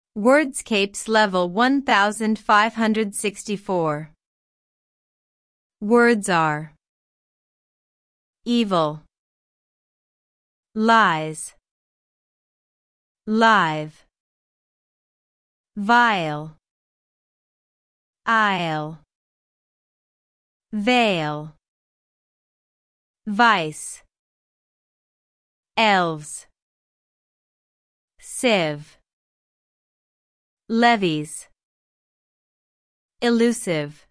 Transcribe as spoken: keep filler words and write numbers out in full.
Wordscapes level one thousand five hundred sixty-four. Words are evil, lies, live, vile, aisle, veil, vice, elves, sieve, levies, elusive,